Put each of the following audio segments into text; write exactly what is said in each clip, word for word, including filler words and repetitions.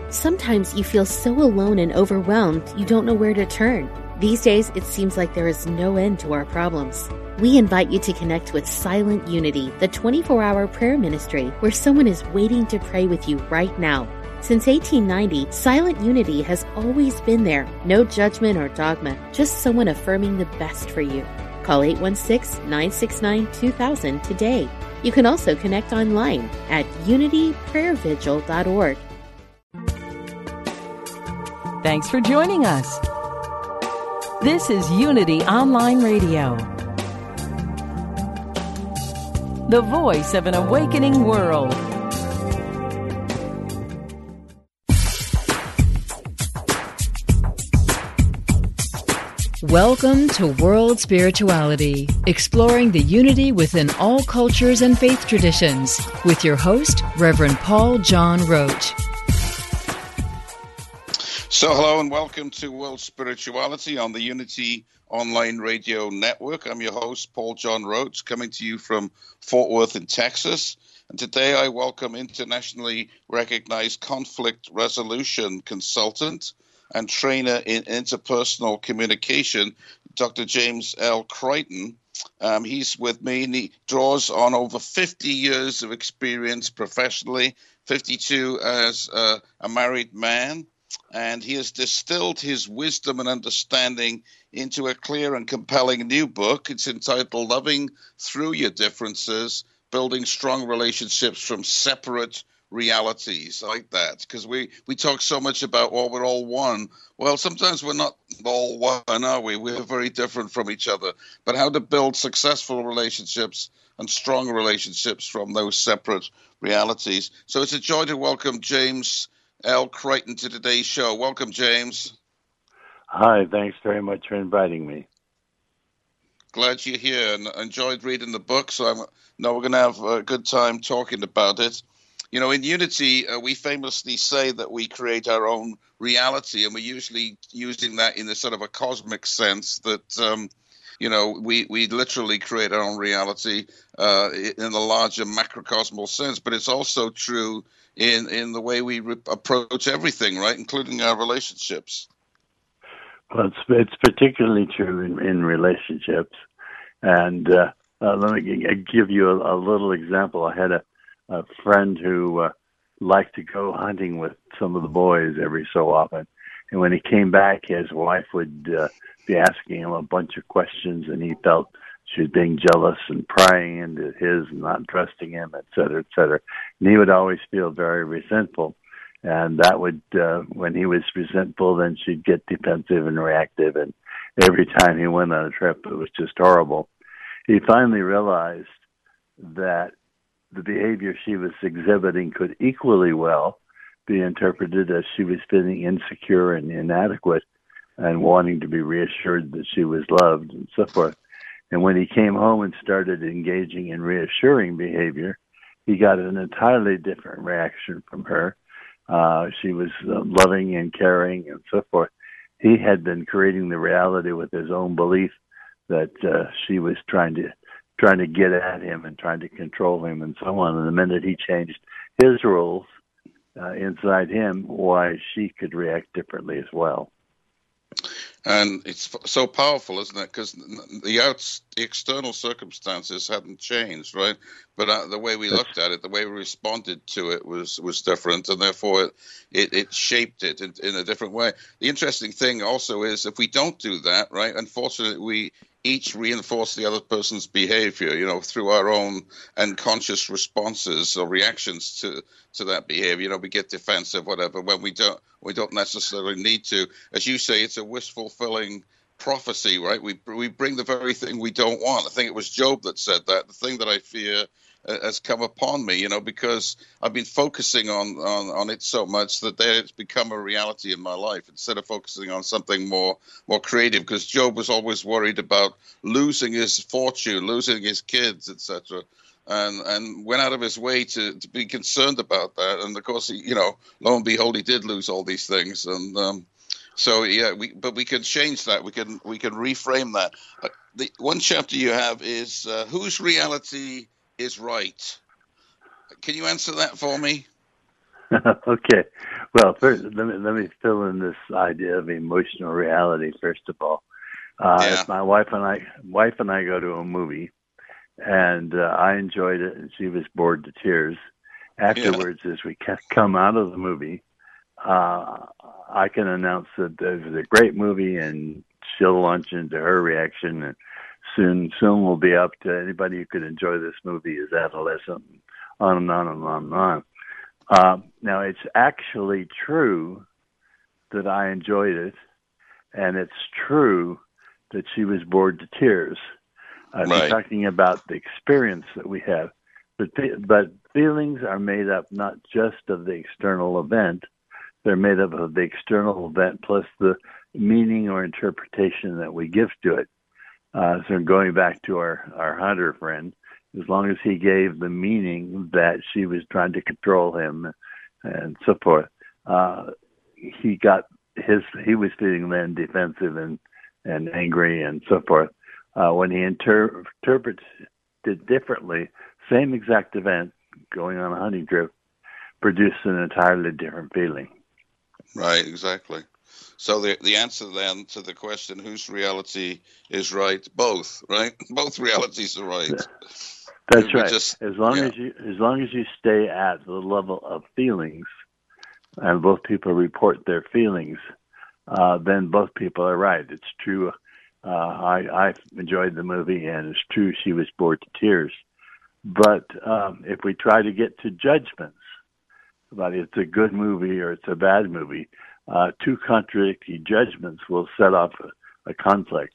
Sometimes you feel so alone and overwhelmed you don't know where to turn. These days, it seems like there is no end to our problems. We invite you to connect with Silent Unity, the twenty-four hour prayer ministry where someone is waiting to pray with you right now. Since eighteen ninety, Silent Unity has always been there. No judgment or dogma, just someone affirming the best for you. Call eight one six, nine six nine, two thousand today. You can also connect online at unity prayer vigil dot org. Thanks for joining us. This is Unity Online Radio, the voice of an awakening world. Welcome to World Spirituality, exploring the unity within all cultures and faith traditions, with your host, Reverend Paul John Roach. So hello and welcome to World Spirituality on the Unity Online Radio Network. I'm your host, Paul John Roach, coming to you from Fort Worth in Texas. And today I welcome internationally recognized conflict resolution consultant and trainer in interpersonal communication, Doctor James L. Crichton. Um, he's with me, and he draws on over fifty years of experience professionally, fifty-two as uh, a married man. And he has distilled his wisdom and understanding into a clear and compelling new book. It's entitled Loving Through Your Differences, Building Strong Relationships from Separate Realities. I like that, because we, we talk so much about, well, we're all one. Well, sometimes we're not all one, are we? We're very different from each other. But how to build successful relationships and strong relationships from those separate realities. So it's a joy to welcome James L. Crichton to today's show. Welcome, James. Hi, thanks very much for inviting me. Glad you're here and enjoyed reading the book, so I know we're going to have a good time talking about it. You know, in Unity, uh, we famously say that we create our own reality, and we're usually using that in a sort of a cosmic sense that, um, you know, we, we literally create our own reality uh, in the larger macrocosmal sense, but it's also true in in the way we re- approach everything, right, including our relationships. Well, it's, it's particularly true in, in relationships. And uh, uh, let me g- give you a, a little example. I had a, a friend who uh, liked to go hunting with some of the boys every so often. And when he came back, his wife would uh, be asking him a bunch of questions, and he felt she was being jealous and prying into his and not trusting him, et cetera, et cetera. And he would always feel very resentful. And that would, uh, when he was resentful, then she'd get defensive and reactive. And every time he went on a trip, it was just horrible. He finally realized that the behavior she was exhibiting could equally well be interpreted as she was feeling insecure and inadequate and wanting to be reassured that she was loved and so forth. And when he came home and started engaging in reassuring behavior, he got an entirely different reaction from her. Uh, she was uh, loving and caring and so forth. He had been creating the reality with his own belief that uh, she was trying to trying to get at him and trying to control him and so on. And the minute he changed his rules uh, inside him, why she could react differently as well. And it's so powerful, isn't it? Because the, outs, the external circumstances hadn't changed, right? But uh, the way we looked at it, the way we responded to it was, was different, and therefore it, it, it shaped it in, in a different way. The interesting thing also is if we don't do that, right, unfortunately we each reinforce the other person's behavior, you know, through our own unconscious responses or reactions to, to that behavior. You know, we get defensive, whatever, when we don't we don't necessarily need to. As you say, it's a wish-fulfilling prophecy, right? We we bring the very thing we don't want. I think it was Job that said that. The thing that I fear uh, has come upon me, you know, because I've been focusing on, on, on it so much that it's become a reality in my life instead of focusing on something more more creative. Because Job was always worried about losing his fortune, losing his kids, et cetera, and and went out of his way to, to be concerned about that. And of course, he, you know, lo and behold, he did lose all these things. And um, so yeah, we but we can change that. We can we can reframe that. Uh, the one chapter you have is uh, whose reality is right. Can you answer that for me? Okay. Well, first, let me let me fill in this idea of emotional reality. First of all, uh, Yeah. if my wife and I wife and I go to a movie, and uh, I enjoyed it, and she was bored to tears. Afterwards, yeah. As we come out of the movie, uh, I can announce that it was a great movie, and she'll launch into her reaction, and soon soon will be up to anybody who could enjoy this movie as adolescent, on and on and on and on. Uh, now, it's actually true that I enjoyed it, and it's true that she was bored to tears. Uh, right. We're talking about the experience that we have. But, but feelings are made up not just of the external event, they're made up of the external event plus the meaning or interpretation that we give to it. Uh, so going back to our, our hunter friend, as long as he gave the meaning that she was trying to control him and so forth, uh, he got his, he was feeling then defensive and, and angry and so forth. Uh, when he inter- interprets it differently, same exact event going on a hunting trip produced an entirely different feeling. Right, exactly. So the the answer then to the question, whose reality is right? Both, right? Both realities are right. That's we right. Just, as long yeah. as you as long as you stay at the level of feelings, and both people report their feelings, uh, then both people are right. It's true. Uh, I I enjoyed the movie, and it's true she was bored to tears. But um, if we try to get to judgments about it's a good movie or it's a bad movie, uh, two contradictory judgments will set off a, a conflict.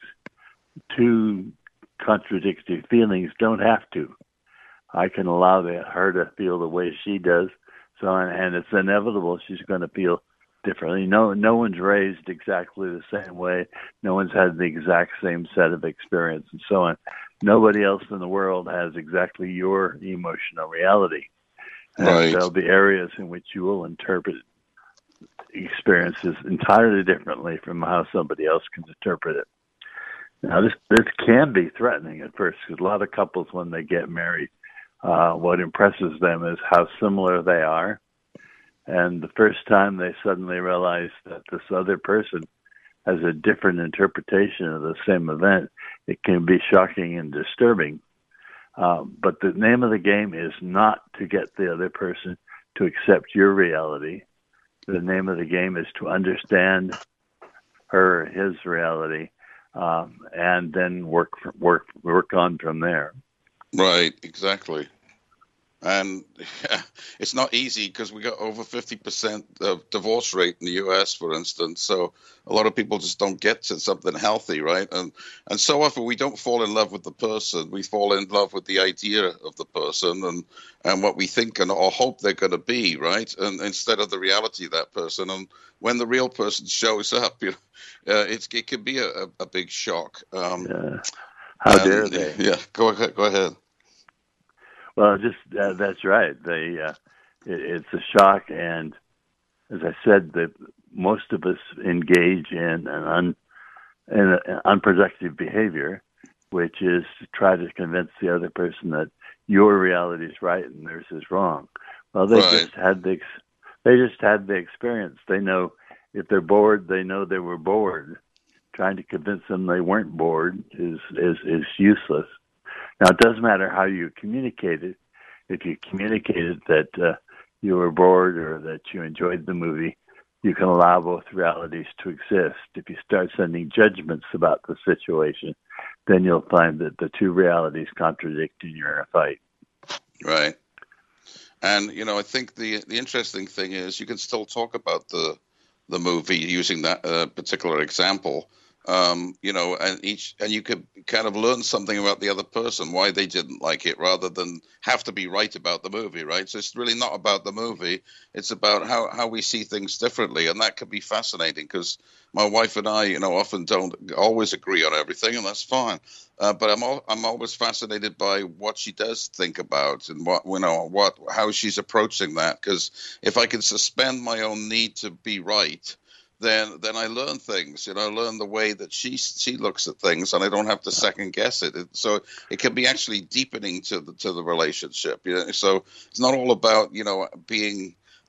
Two contradictory feelings don't have to. I can allow the, her to feel the way she does, so and it's inevitable she's going to feel differently. No, no one's raised exactly the same way. No one's had the exact same set of experience, and so on. Nobody else in the world has exactly your emotional reality. And right. There'll be areas in which you will interpret experiences entirely differently from how somebody else can interpret it. Now, this this can be threatening at first, because a lot of couples, when they get married, uh, what impresses them is how similar they are. And the first time they suddenly realize that this other person has a different interpretation of the same event, it can be shocking and disturbing. Uh, but the name of the game is not to get the other person to accept your reality. The name of the game is to understand her, his reality, um, and then work work work on from there. Right, exactly. And yeah, it's not easy because we got over fifty percent of divorce rate in the U S, for instance. So a lot of people just don't get to something healthy, right? And and so often we don't fall in love with the person. We fall in love with the idea of the person and, and what we think and or hope they're going to be, right? And instead of the reality of that person. And when the real person shows up, you know, uh, it's, it can be a, a big shock. Um, yeah. How and, dare they? Yeah, go ahead. Go ahead. Well, just uh, that's right. They, uh, it, it's a shock, and as I said, that most of us engage in an un, in an unproductive behavior, which is to try to convince the other person that your reality is right and theirs is wrong. Well, they Right. just had the they just had the experience. They know if they're bored, they know they were bored. Trying to convince them they weren't bored is is, is useless. Now, it doesn't matter how you communicate it. If you communicated that uh, you were bored or that you enjoyed the movie, you can allow both realities to exist. If you start sending judgments about the situation, then you'll find that the two realities contradict and you're in a fight. Right. And, you know, I think the the interesting thing is you can still talk about the the movie using that uh, particular example. Um, you know, and each and you could kind of learn something about the other person, why they didn't like it, rather than have to be right about the movie, right? So it's really not about the movie; it's about how, how we see things differently, and that can be fascinating. Because my wife and I, you know, often don't always agree on everything, and that's fine. Uh, but I'm al- I'm always fascinated by what she does think about and what you know what how she's approaching that. Because if I can suspend my own need to be right, then then I learn things, you know, I learn the way that she she looks at things, and I don't have to second guess it. it so it can be actually deepening to the to the relationship. You know? So it's not all about, you know, being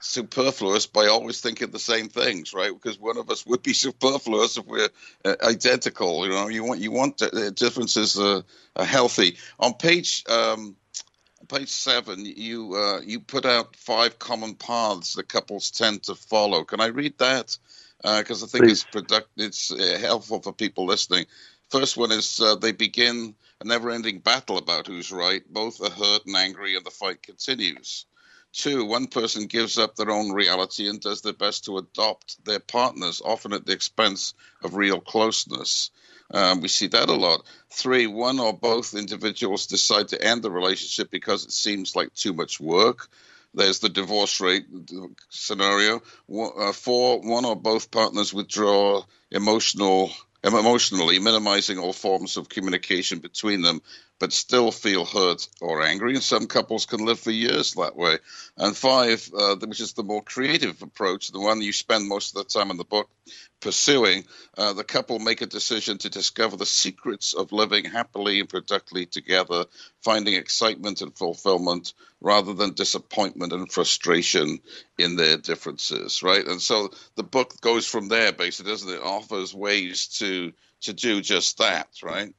superfluous by always thinking the same things, right? Because one of us would be superfluous if we're uh, identical. You know, you want you want uh, differences uh, are healthy. On page um, page seven, you uh, you put out five common paths that couples tend to follow. Can I read that? Because uh, I think Please. it's product it's uh, helpful for people listening. First one is uh, they begin a never-ending battle about who's right. Both are hurt and angry, and the fight continues. Two, one person gives up their own reality and does their best to adopt their partners, often at the expense of real closeness. Um, we see that a lot. Three, one or both individuals decide to end the relationship because it seems like too much work. There's the divorce rate scenario. Uh, four, one or both partners withdraw emotional emotionally, minimizing all forms of communication between them, but still feel hurt or angry. And some couples can live for years that way. And five, uh, which is the more creative approach, the one you spend most of the time in the book pursuing, uh, the couple make a decision to discover the secrets of living happily and productively together, finding excitement and fulfillment rather than disappointment and frustration in their differences, right? And so the book goes from there, basically, doesn't it? It offers ways to to do just that, right?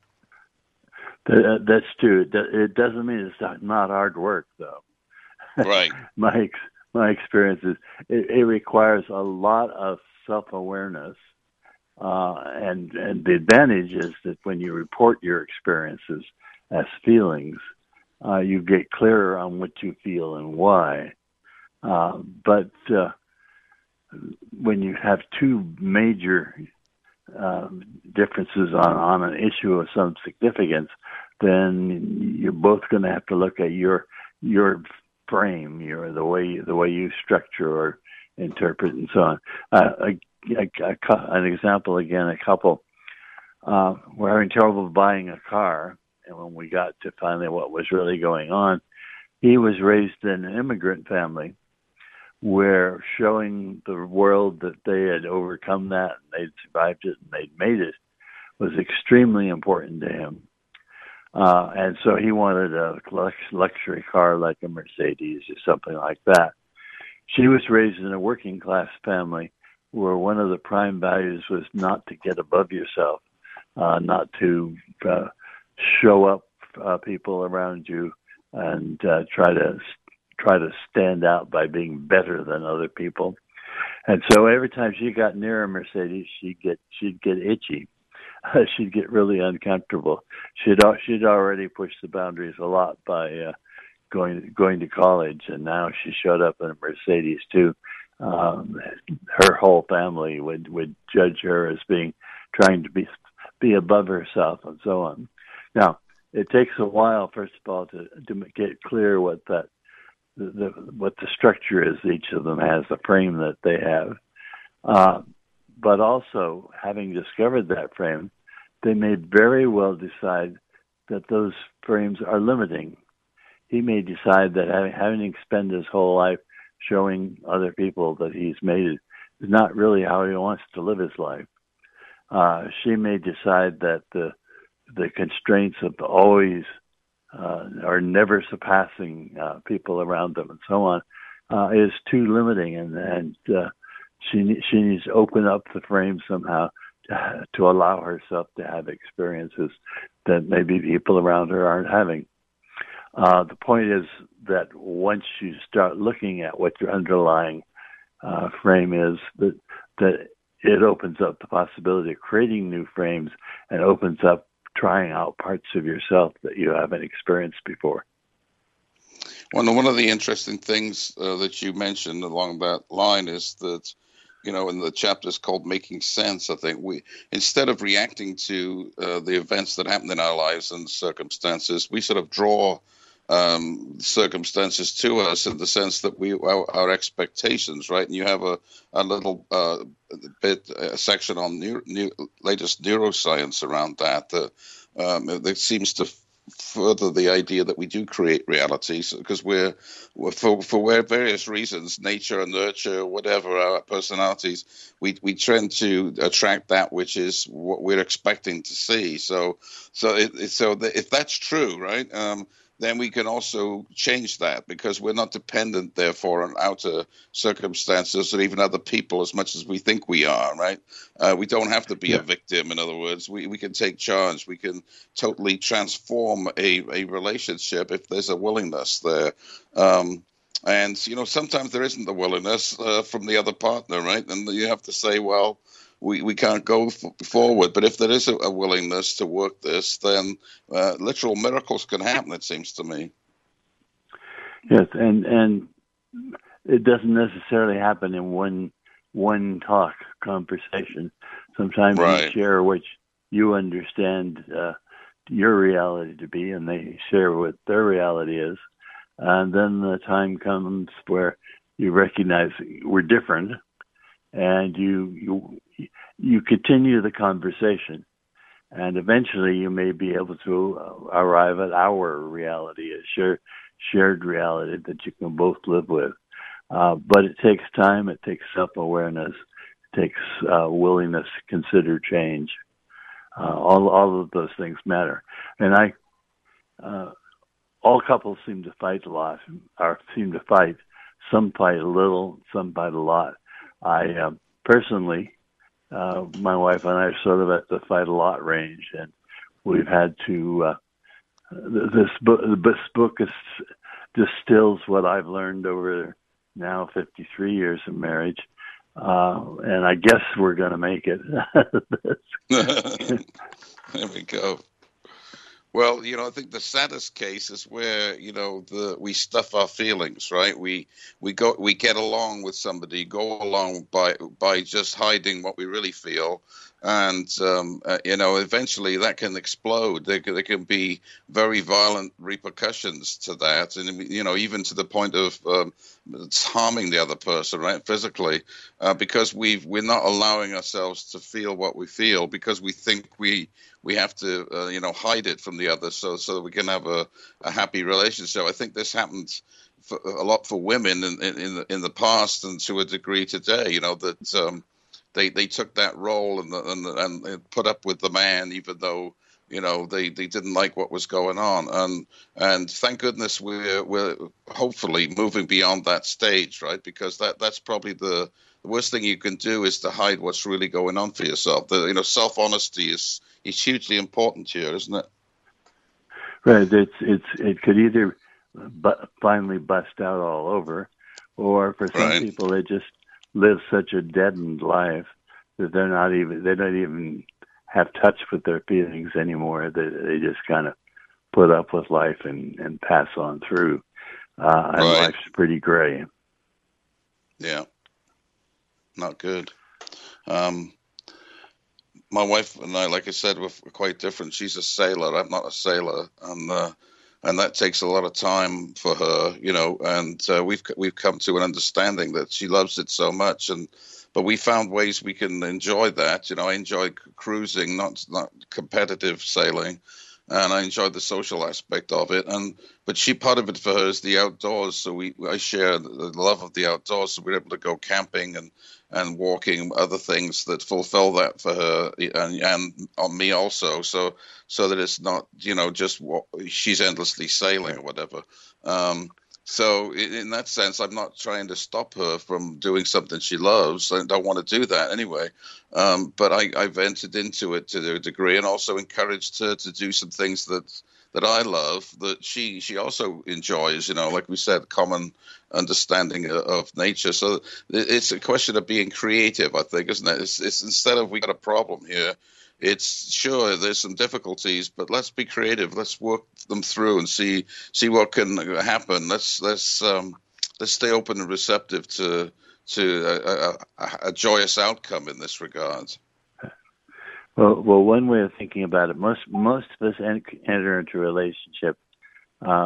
That's true. It doesn't mean it's not hard work, though. Right. my my experience is it, it requires a lot of self-awareness, uh, and and the advantage is that when you report your experiences as feelings, uh, you get clearer on what you feel and why. Uh, but uh, when you have two major um, differences on, on an issue of some significance, then you're both going to have to look at your your frame, your the way the way you structure or interpret and so on. Uh, a, a, a, an example again: a couple uh, were having trouble buying a car, and when we got to finally what was really going on, he was raised in an immigrant family, where showing the world that they had overcome that and they'd survived it and they'd made it was extremely important to him. Uh, and so he wanted a luxury car like a Mercedes or something like that. She was raised in a working class family where one of the prime values was not to get above yourself, uh, not to uh, show up uh, people around you and uh, try to try to stand out by being better than other people. And so every time she got near a Mercedes, she'd get she'd get itchy. She'd get really uncomfortable. She'd she'd already pushed the boundaries a lot by uh, going going to college, and now she showed up in a Mercedes too. Um, her whole family would, would judge her as being trying to be be above herself and so on. Now it takes a while, first of all, to to get clear what that the, the what the structure is. Each of them has the frame that they have. Uh, But also, having discovered that frame, they may very well decide that those frames are limiting. He may decide that having, having spent his whole life showing other people that he's made it is not really how he wants to live his life. Uh, she may decide that the the constraints of always uh, or never surpassing uh, people around them and so on uh, is too limiting, and and uh, She she needs to open up the frame somehow to, to allow herself to have experiences that maybe people around her aren't having. Uh, the point is that once you start looking at what your underlying uh, frame is, that that it opens up the possibility of creating new frames and opens up trying out parts of yourself that you haven't experienced before. Well, one of the interesting things uh, that you mentioned along that line is that, you know, in the chapters called Making Sense, I think we, instead of reacting to uh, the events that happen in our lives and circumstances, we sort of draw um, circumstances to us in the sense that we, our, our expectations, right? And you have a, a little uh, bit, a section on new, new, latest neuroscience around that, that, um, that seems to further the idea that we do create realities because we're, we're for for various reasons, nature and nurture, whatever our personalities, we we tend to attract that which is what we're expecting to see. So so it, so the, if that's true, right? Um, then we can also change that, because we're not dependent, therefore, on outer circumstances or even other people as much as we think we are, right? Uh, we don't have to be yeah. a victim, in other words. We we can take charge. We can totally transform a, a relationship if there's a willingness there. Um, and, you know, sometimes there isn't the willingness uh, from the other partner, right? And you have to say, well, we, we can't go f- forward. But if there is a, a willingness to work this, then uh, literal miracles can happen, it seems to me. Yes, and and it doesn't necessarily happen in one one talk conversation. Sometimes right. you share what you understand uh, your reality to be, and they share what their reality is. And then the time comes where you recognize we're different, and you you you continue the conversation, and eventually you may be able to arrive at our reality, a shared shared reality that you can both live with. Uh, but it takes time. It takes self-awareness. It takes uh, willingness to consider change. Uh, all all of those things matter, and I. Uh, All couples seem to fight a lot, or seem to fight. Some fight a little, some fight a lot. I uh, personally, uh, my wife and I are sort of at the fight a lot range, and we've had to. Uh, this book, this book is, distills what I've learned over now fifty-three years of marriage, uh, and I guess we're going to make it. There we go. Well, you know, I think the saddest case is where, you know, the we stuff our feelings, right? We we go we get along with somebody, go along by by just hiding what we really feel, and um, uh, you know, eventually that can explode. There, there can be very violent repercussions to that, and you know, even to the point of um, it's harming the other person, right, physically, uh, because we've we're not allowing ourselves to feel what we feel because we think we. We have to, uh, you know, hide it from the other so so that we can have a, a happy relationship. I think this happens for, a lot for women in in the, in the past and to a degree today. You know that um, they they took that role and and and put up with the man even though you know they, they didn't like what was going on. And and thank goodness we're we're hopefully moving beyond that stage, right? Because that that's probably the The worst thing you can do is to hide what's really going on for yourself. The, you know, self-honesty is is hugely important here, isn't it? Right. It's it's it could either bu- finally bust out all over, or for some right. people they just live such a deadened life that they're not even they don't even have touch with their feelings anymore. They they just kind of put up with life and, and pass on through, uh, and right. life's pretty gray. Yeah. Not good. Um, my wife and I, like I said, we're, we're quite different. She's a sailor. I'm not a sailor, and uh, and that takes a lot of time for her, you know. And uh, we've we've come to an understanding that she loves it so much, and but we found ways we can enjoy that. You know, I enjoy cruising, not not competitive sailing. And I enjoyed the social aspect of it, and but she part of it for her is the outdoors. So we I share the love of the outdoors. So we're able to go camping and, and walking, other things that fulfill that for her and and on me also. So so that it's not you know just what, she's endlessly sailing or whatever. Um, so in that sense, I'm not trying to stop her from doing something she loves. I don't want to do that anyway. Um, but I, I've entered into it to a degree, and also encouraged her to do some things that that I love that she she also enjoys. You know, like we said, common understanding of nature. So it's a question of being creative, I think, isn't it? It's, it's instead of we got a problem here. It's sure there's some difficulties, but let's be creative. Let's work them through and see see what can happen. Let's let's um, let's stay open and receptive to to a, a, a joyous outcome in this regard. Well, well, one way of thinking about it, most most of us enter into a relationship uh,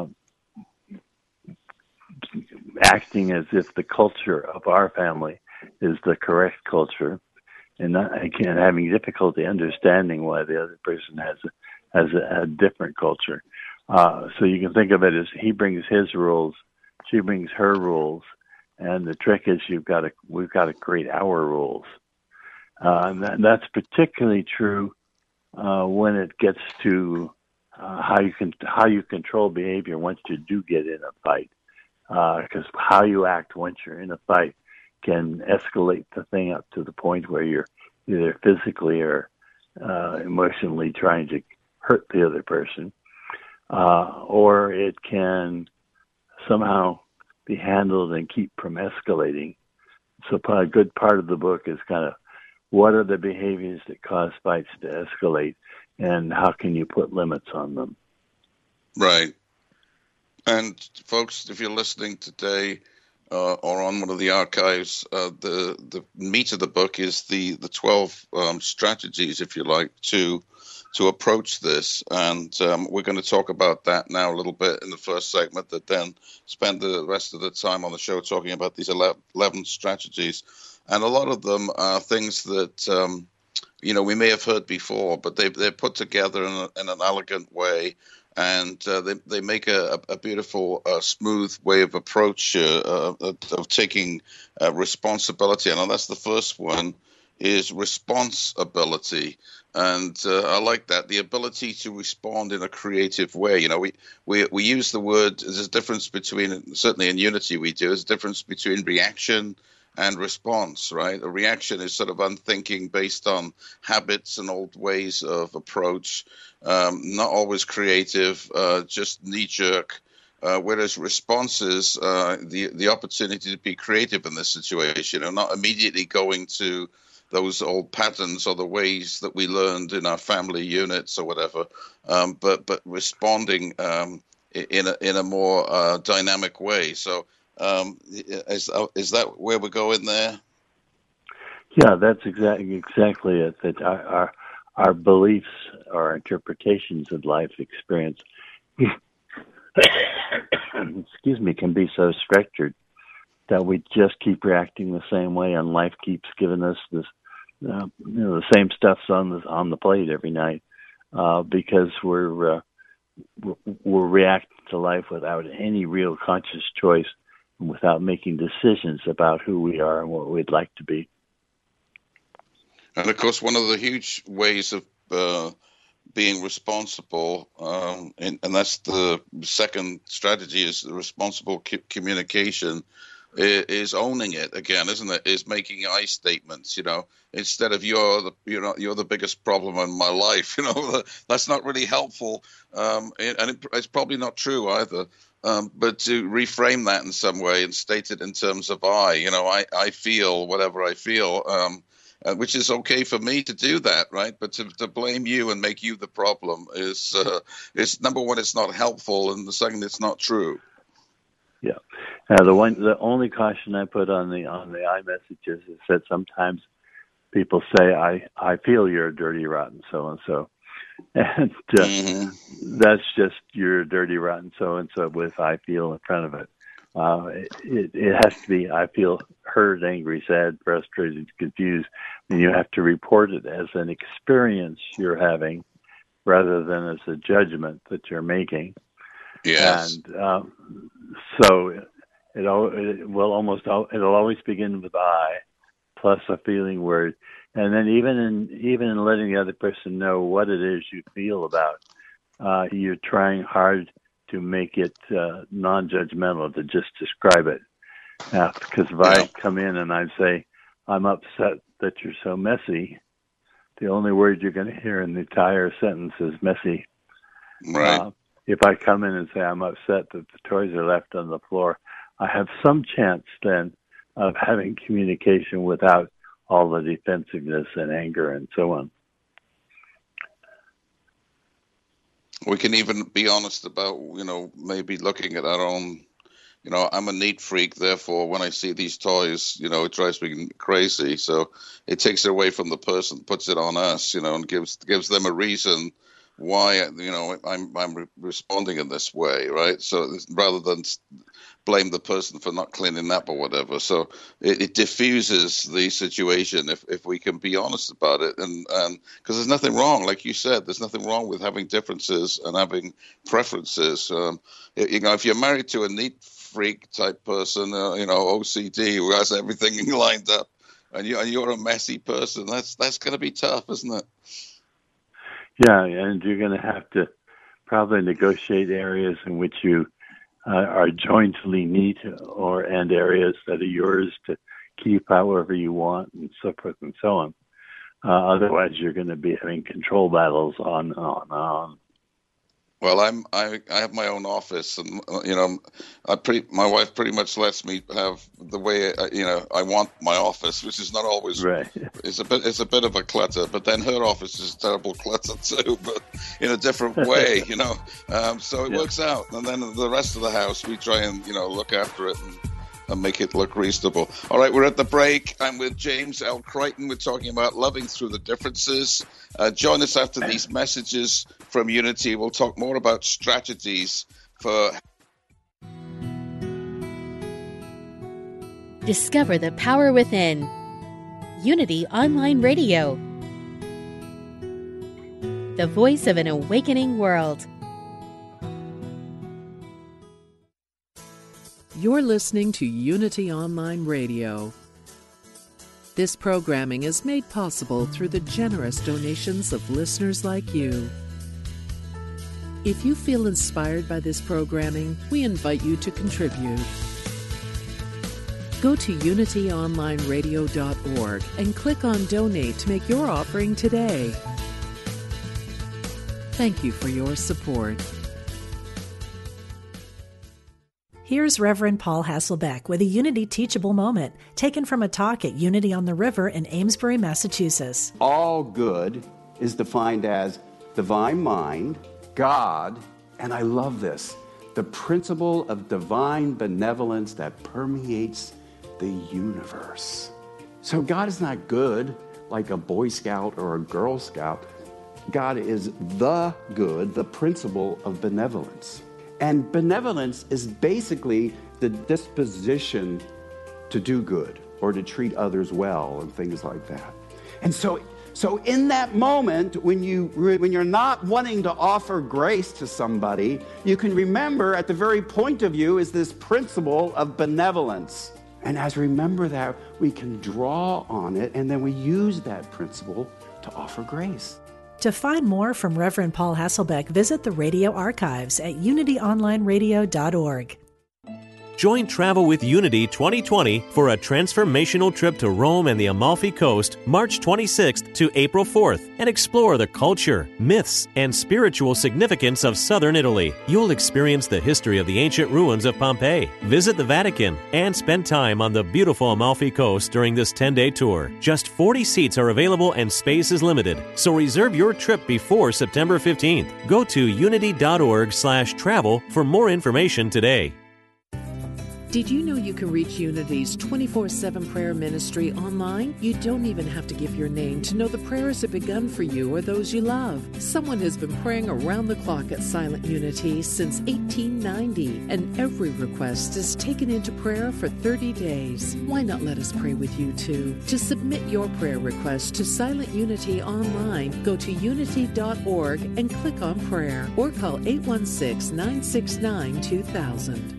acting as if the culture of our family is the correct culture. And not, again, having difficulty understanding why the other person has a, has a, a different culture. Uh, so you can think of it as he brings his rules, she brings her rules, and the trick is you've got to we've got to create our rules. Uh, and that, that's particularly true uh, when it gets to uh, how you can how you control behavior once you do get in a fight, because uh, how you act once you're in a fight can escalate the thing up to the point where you're either physically or uh, emotionally trying to hurt the other person, uh, or it can somehow be handled and keep from escalating. So a good part of the book is kind of what are the behaviors that cause fights to escalate, and how can you put limits on them? Right. And folks, if you're listening today uh, or on one of the archives, uh, the the meat of the book is the the twelve um, strategies, if you like, to to approach this. And um, we're going to talk about that now a little bit in the first segment, that then spend the rest of the time on the show talking about these eleven strategies. And a lot of them are things that, um, you know, we may have heard before, but they, they're put together in, a, in an elegant way. And uh, they they make a, a beautiful, uh, smooth way of approach uh, uh, of taking uh, responsibility. And that's the first one, is responsibility. And uh, I like that, the ability to respond in a creative way. You know, we, we, we use the word, there's a difference between, certainly in Unity we do, there's a difference between reaction and response, right? A reaction is sort of unthinking, based on habits and old ways of approach, um, not always creative, uh, just knee-jerk. Uh, whereas response is uh, the, the opportunity to be creative in this situation, and not immediately going to those old patterns or the ways that we learned in our family units or whatever, um, but but responding um, in a in a more uh, dynamic way. So, um, is is that where we're going there? Yeah, that's exactly exactly it. That our our, our beliefs, our interpretations of life experience, excuse me, can be so structured that we just keep reacting the same way, and life keeps giving us this, uh, you know, the same stuff's on the on the plate every night, uh, because we're uh, we're reacting to life without any real conscious choice, and without making decisions about who we are and what we'd like to be. And of course, one of the huge ways of uh, being responsible, um, and, and that's the second strategy, is the responsible c- communication. Is owning it again, isn't it? Is making I statements, you know, instead of you're the you know you're the biggest problem in my life, you know, that's not really helpful, um, and it, it's probably not true either. Um, but to reframe that in some way and state it in terms of I, you know, I, I feel whatever I feel, um, uh, which is okay for me to do that, right? But to, to blame you and make you the problem is uh, is number one, it's not helpful, and the second, it's not true. Yeah. Now, the one, the only caution I put on the on the iMessages is that sometimes people say, "I I feel you're a dirty, rotten so and so," and uh, mm-hmm. that's just you're a dirty, rotten so and so with "I feel" in front of it. Uh, it. It has to be "I feel hurt, angry, sad, frustrated, confused," and you have to report it as an experience you're having, rather than as a judgment that you're making. Yes. And um, so it, it will almost it'll always begin with I plus a feeling word, and then even in even in letting the other person know what it is you feel about, uh, you're trying hard to make it uh, non-judgmental, to just describe it. Uh, because if I come in and I say, "I'm upset that you're so messy," the only word you're going to hear in the entire sentence is "messy." Right. Uh, If I come in and say I'm upset that the toys are left on the floor, I have some chance then of having communication without all the defensiveness and anger and so on. We can even be honest about, you know, maybe looking at our own, you know, I'm a neat freak, therefore when I see these toys, you know, it drives me crazy. So it takes it away from the person, puts it on us, you know, and gives gives them a reason why, you know, I'm I'm re- responding in this way, right? So rather than blame the person for not cleaning up or whatever, so it, it diffuses the situation if, if we can be honest about it, and and because there's nothing wrong, like you said, there's nothing wrong with having differences and having preferences. Um, you know, if you're married to a neat freak type person, uh, you know, O C D, who has everything lined up, and you and you're a messy person, that's that's going to be tough, isn't it? Yeah, and you're going to have to probably negotiate areas in which you uh, are jointly neat, or and areas that are yours to keep however you want, and so forth and so on. Uh, otherwise, you're going to be having control battles on and on and on. Well, I'm I, I have my own office, and you know, I pretty my wife pretty much lets me have the way I, you know I want my office, which is not always right. It's a bit it's a bit of a clutter, but then her office is terrible clutter too, but in a different way, you know. Um, so it yeah. works out, and then the rest of the house we try and you know look after it and, and make it look reasonable. All right, we're at the break. I'm with James L. Crichton. We're talking about loving through the differences. Uh, join us after these messages from Unity. We'll talk more about strategies for... Discover the power within. Unity Online Radio. The voice of an awakening world. You're listening to Unity Online Radio. This programming is made possible through the generous donations of listeners like you. If you feel inspired by this programming, we invite you to contribute. Go to unity online radio dot org and click on Donate to make your offering today. Thank you for your support. Here's Reverend Paul Hasselbeck with a Unity Teachable Moment, taken from a talk at Unity on the River in Amesbury, Massachusetts. All good is defined as divine mind, God, and I love this, the principle of divine benevolence that permeates the universe. So God is not good like a Boy Scout or a Girl Scout. God is the good, the principle of benevolence. And benevolence is basically the disposition to do good or to treat others well and things like that. And so, so in that moment, when, you, when you're not wanting to offer grace to somebody, you can remember at the very point of view is this principle of benevolence. And as we remember that, we can draw on it, and then we use that principle to offer grace. To find more from Reverend Paul Hasselbeck, visit the radio archives at unity online radio dot org. Join Travel with Unity twenty twenty for a transformational trip to Rome and the Amalfi Coast, March twenty-sixth to April fourth, and explore the culture, myths, and spiritual significance of southern Italy. You'll experience the history of the ancient ruins of Pompeii, visit the Vatican, and spend time on the beautiful Amalfi Coast during this ten-day tour. Just forty seats are available and space is limited, so reserve your trip before September fifteenth. Go to unity dot org slash travel for more information today. Did you know you can reach Unity's twenty-four seven prayer ministry online? You don't even have to give your name to know the prayers have begun for you or those you love. Someone has been praying around the clock at Silent Unity since eighteen ninety, and every request is taken into prayer for thirty days. Why not let us pray with you too? To submit your prayer request to Silent Unity online, go to unity dot org and click on prayer, or call eight one six, nine six nine, two thousand.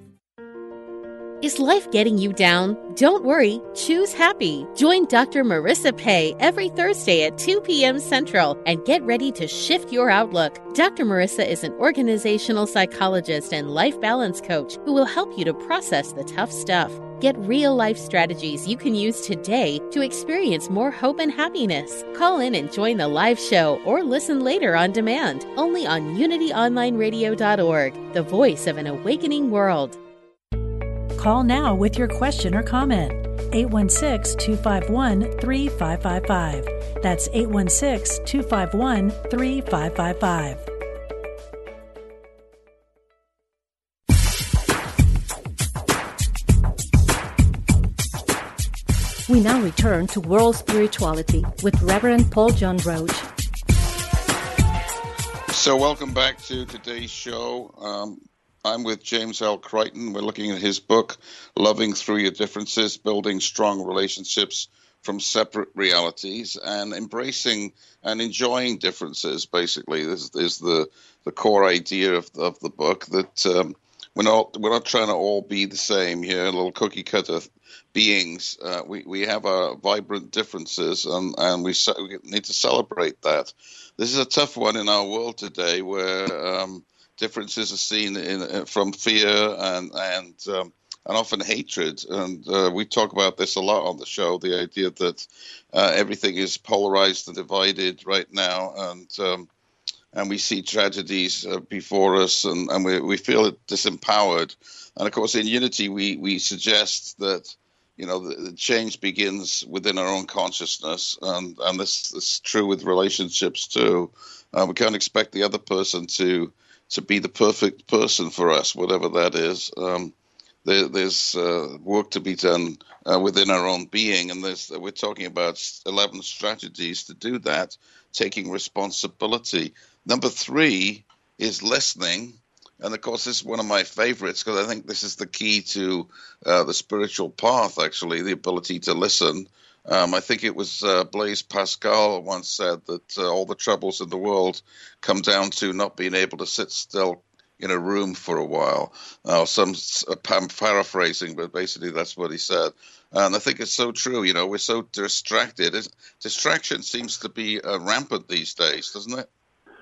Is life getting you down? Don't worry, choose happy. Join Doctor Marissa Pei every Thursday at two p.m. Central and get ready to shift your outlook. Doctor Marissa is an organizational psychologist and life balance coach who will help you to process the tough stuff. Get real-life strategies you can use today to experience more hope and happiness. Call in and join the live show or listen later on demand, only on unity online radio dot org, the voice of an awakening world. Call now with your question or comment. eight one six, two five one, three five five five. That's eight one six, two five one, three five five five. We now return to World Spirituality with Reverend Paul John Roach. So welcome back to today's show. Um, I'm with James L. Crichton. We're looking at his book, Loving Through Your Differences, Building Strong Relationships from Separate Realities, and embracing and enjoying differences, basically. This is the, the core idea of, of the book, that um, we're not we're not trying to all be the same here, little cookie cutter beings. Uh, we we have our vibrant differences, and and we, ce- we need to celebrate that. This is a tough one in our world today, where um, differences are seen in, in from fear and and um, and often hatred. And uh, we talk about this a lot on the show. The idea that uh, everything is polarized and divided right now, and um, and we see tragedies uh, before us, and, and we, we feel disempowered. And of course, in Unity, we, we suggest that, you know, the, the change begins within our own consciousness, and, and this, this is true with relationships too. Uh, we can't expect the other person to to be the perfect person for us, whatever that is. Um, there, there's uh, work to be done uh, within our own being, and there's, we're talking about eleven strategies to do that, taking responsibility. Number three is listening. And, of course, this is one of my favorites because I think this is the key to uh, the spiritual path, actually, the ability to listen. Um, I think it was uh, Blaise Pascal once said that uh, all the troubles in the world come down to not being able to sit still in a room for a while. Uh, some I'm paraphrasing, but basically that's what he said. And I think it's so true. You know, we're so distracted. It's, distraction seems to be uh, rampant these days, doesn't it?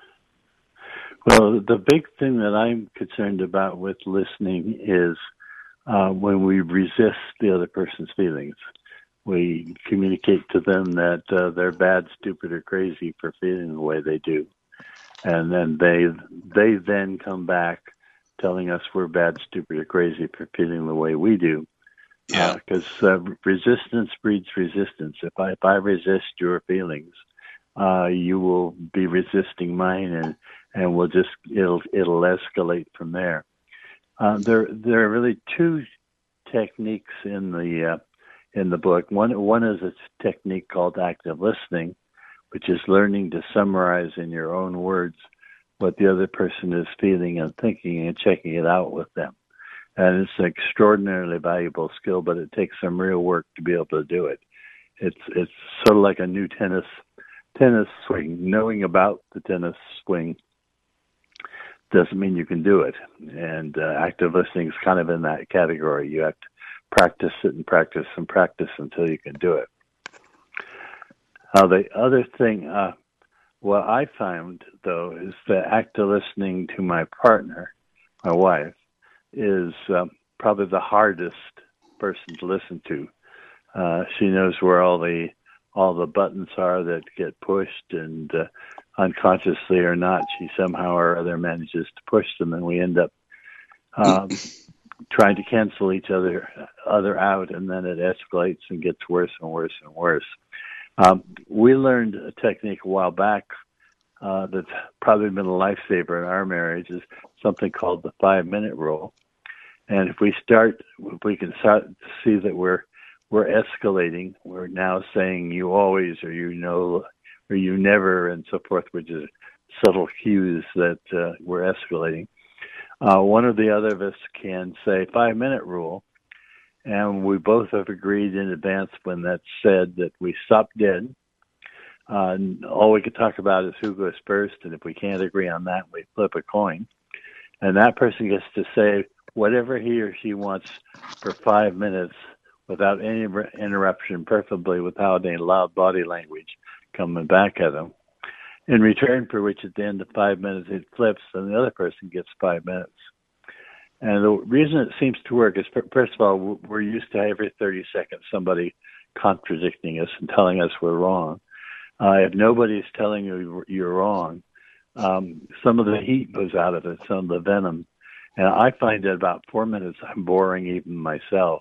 Well, the big thing that I'm concerned about with listening is uh, when we resist the other person's feelings. We communicate to them that uh, they're bad, stupid, or crazy for feeling the way they do. And then they they then come back telling us we're bad, stupid, or crazy for feeling the way we do. Yeah. Because uh, uh, resistance breeds resistance. If I, if I resist your feelings, uh, you will be resisting mine, and and we'll just it'll it'll escalate from there. Uh, there there are really two techniques in the uh, in the book. One one is a technique called active listening, which is learning to summarize in your own words what the other person is feeling and thinking, and checking it out with them. And it's an extraordinarily valuable skill, but it takes some real work to be able to do it. It's it's sort of like a new tennis tennis swing. Knowing about the tennis swing doesn't mean you can do it. And uh, active listening is kind of in that category. You have to practice it and practice and practice until you can do it. Uh, the other thing, uh, what I found, though, is that active listening to my partner, my wife, is um, probably the hardest person to listen to. Uh, she knows where all the all the buttons are that get pushed, and uh, unconsciously or not, she somehow or other manages to push them, and we end up um, trying to cancel each other other out, and then it escalates and gets worse and worse and worse. Um, we learned a technique a while back uh, that's probably been a lifesaver in our marriage, is something called the five-minute rule. And if we start, if we can start to see that we're we're escalating, we're now saying you always, or you know, or you never, and so forth, which is subtle cues that uh, we're escalating. Uh, one or the other of us can say five-minute rule, and we both have agreed in advance when that's said that we stop dead. Uh, all we can talk about is who goes first, and if we can't agree on that, we flip a coin. And that person gets to say whatever he or she wants for five minutes without any interruption, preferably without any loud body language coming back at them. In return for which, at the end of five minutes, it flips, and the other person gets five minutes. And the reason it seems to work is, first of all, we're used to every thirty seconds somebody contradicting us and telling us we're wrong. Uh, if nobody's telling you you're wrong, um, some of the heat goes out of it, some of the venom. And I find that about four minutes, I'm boring even myself.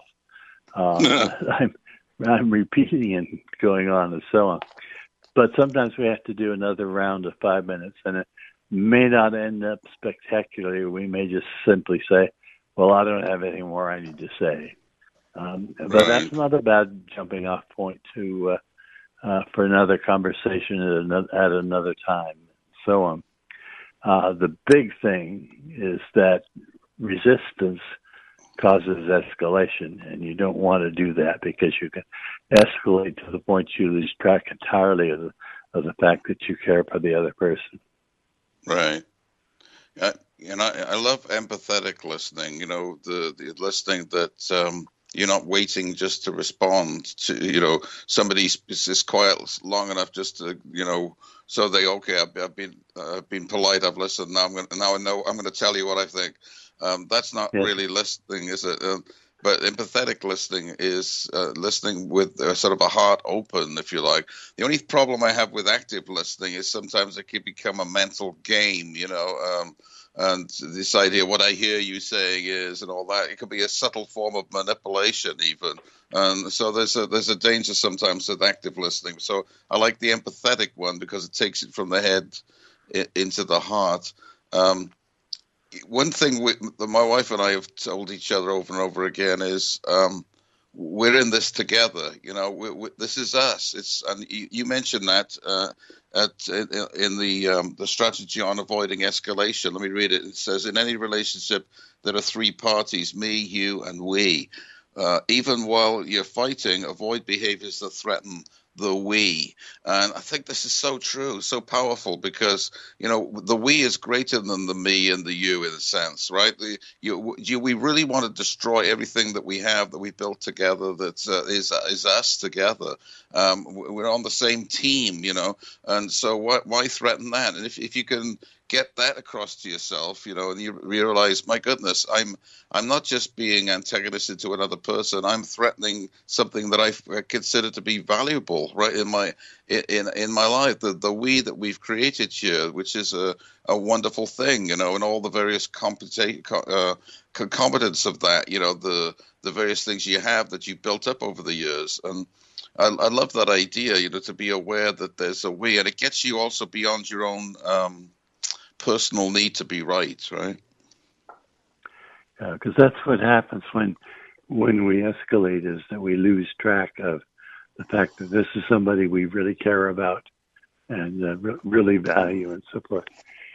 Uh, I'm, I'm repeating and going on and so on. But sometimes we have to do another round of five minutes, and it may not end up spectacularly. We may just simply say, well, I don't have any more I need to say. Um, but right. That's not a bad jumping off point to uh, uh, for another conversation at another, at another time, so on. Uh, the big thing is that resistance causes escalation, and you don't want to do that because you can escalate to the point you lose track entirely of the, of the fact that you care for the other person. Right. Uh, and I, I love empathetic listening. You know, the, the listening that um, you're not waiting just to respond to. You know, somebody is just quiet long enough just to, you know, so they okay. I've, I've been uh, I've been polite. I've listened. Now I'm going. Now I know. I'm going to tell you what I think. Um, that's not yes. really listening, is it? Uh, But empathetic listening is uh, listening with uh, sort of a heart open, if you like. The only problem I have with active listening is sometimes it can become a mental game, you know, um, and this idea, what I hear you saying is, and all that. It can be a subtle form of manipulation, even. And so there's a there's a danger sometimes with active listening. So I like the empathetic one because it takes it from the head I- into the heart. Um, One thing we, that my wife and I have told each other over and over again is um, we're in this together. You know, we, we, this is us. It's and you, you mentioned that uh, at in, in the um, the strategy on avoiding escalation. Let me read it. It says, in any relationship, there are three parties: me, you, and we. Uh, even while you're fighting, avoid behaviors that threaten the we. And I think this is so true, so powerful, because, you know, the we is greater than the me and the you in a sense, right? The, you, you, we really want to destroy everything that we have, that we built together, that uh, is, is us together. Um, we're on the same team, you know, and so why, why threaten that? And if, if you can get that across to yourself, you know, and you realize, my goodness, I'm I'm not just being antagonistic to another person. I'm threatening something that I consider to be valuable, right, in my in in my life. The the we that we've created here, which is a, a wonderful thing, you know, and all the various competa- uh, concomitants of that, you know, the the various things you have that you built up over the years. And I, I love that idea, you know, to be aware that there's a we, and it gets you also beyond your own Um, personal need to be right, right? Because uh, that's what happens when when we escalate, is that we lose track of the fact that this is somebody we really care about and uh, re- really value and so forth.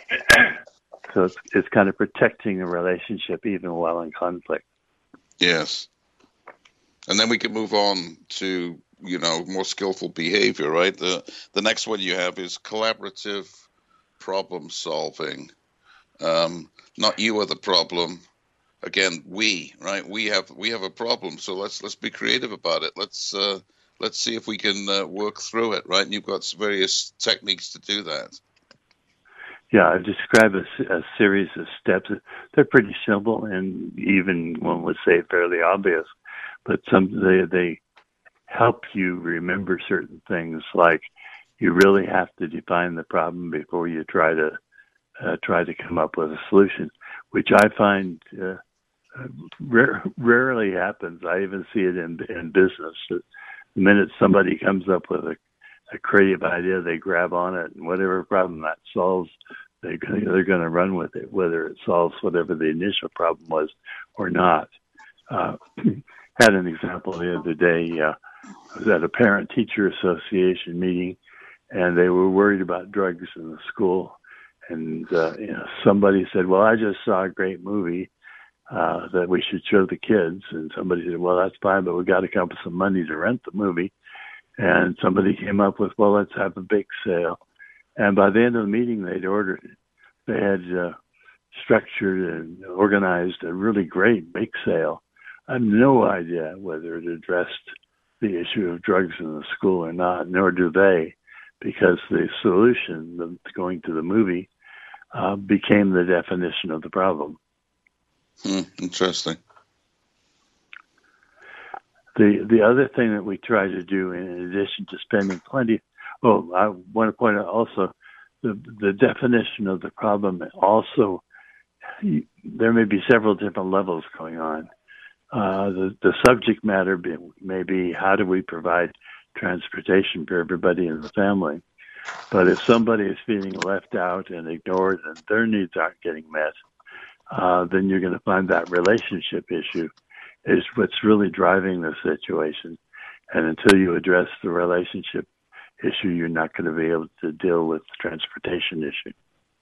So it's, it's kind of protecting the relationship even while in conflict. Yes. And then we can move on to, you know, more skillful behavior, right? The the next one you have is collaborative problem solving. Um, not you are the problem. Again, we, right? We have we have a problem, so let's let's be creative about it. Let's uh, let's see if we can uh, work through it, right? And you've got various techniques to do that. Yeah, I've described a, a series of steps. They're pretty simple and even, one would say, fairly obvious, but some they they help you remember certain things, like you really have to define the problem before you try to uh, try to come up with a solution, which I find uh, rare, rarely happens. I even see it in in business. The minute somebody comes up with a, a creative idea, they grab on it, and whatever problem that solves, they they're going to run with it, whether it solves whatever the initial problem was or not. Uh, had an example the other day. Uh, I was at a parent-teacher association meeting, and they were worried about drugs in the school. And uh, you know, somebody said, well, I just saw a great movie uh, that we should show the kids. And somebody said, well, that's fine, but we got to come up with some money to rent the movie. And somebody came up with, well, let's have a bake sale. And by the end of the meeting, they'd ordered it. They had uh, structured and organized a really great bake sale. I have no idea whether it addressed the issue of drugs in the school or not, nor do they, because the solution, the, going to the movie, uh, became the definition of the problem. Hmm, interesting. The the other thing that we try to do, in addition to spending plenty, oh, I want to point out also the the definition of the problem. Also, there may be several different levels going on. Uh, the the subject matter be, may be, how do we provide transportation for everybody in the family? But if somebody is feeling left out and ignored and their needs aren't getting met, uh, then you're going to find that relationship issue is what's really driving the situation. And until you address the relationship issue, you're not going to be able to deal with the transportation issue.